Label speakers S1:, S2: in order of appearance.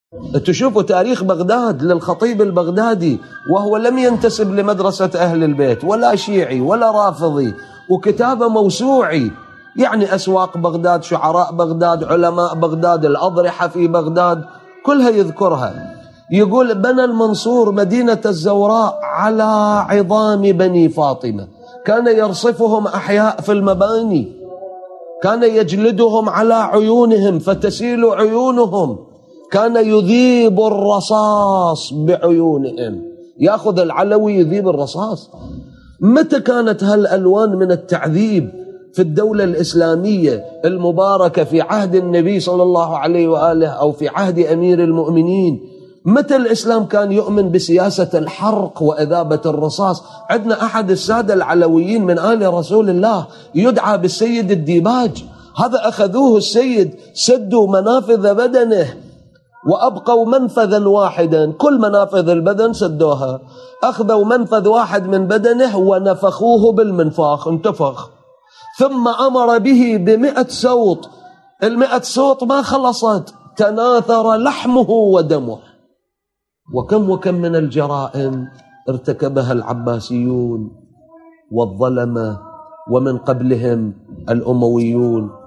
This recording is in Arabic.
S1: تشوفوا تاريخ بغداد للخطيب البغدادي وهو لم ينتسب لمدرسة أهل البيت ولا شيعي ولا رافضي، وكتابه موسوعي، يعني أسواق بغداد، شعراء بغداد، علماء بغداد، الأضرحة في بغداد كلها يذكرها. يقول: بنى المنصور مدينة الزوراء على عظام بني فاطمة، كان يرصفهم أحياء في المباني، كان يجلدهم على عيونهم فتسيل عيونهم، كان يذيب الرصاص بعيونهم. يأخذ العلوي يذيب الرصاص. متى كانت هالألوان من التعذيب في الدولة الإسلامية المباركة في عهد النبي صلى الله عليه وآله أو في عهد أمير المؤمنين؟ متى الإسلام كان يؤمن بسياسة الحرق وإذابة الرصاص؟ عندنا أحد السادة العلويين من آل رسول الله يدعى بالسيد الديباج، هذا أخذوه السيد، سدوا منافذ بدنه وأبقوا منفذا واحدا، كل منافذ البدن سدوها، أخذوا منفذ واحد من بدنه ونفخوه بالمنفاخ، انتفخ، ثم أمر به ب100 سوط، 100 سوط ما خلصت، تناثر لحمه ودمه. وكم من الجرائم ارتكبها العباسيون والظلمة ومن قبلهم الأمويون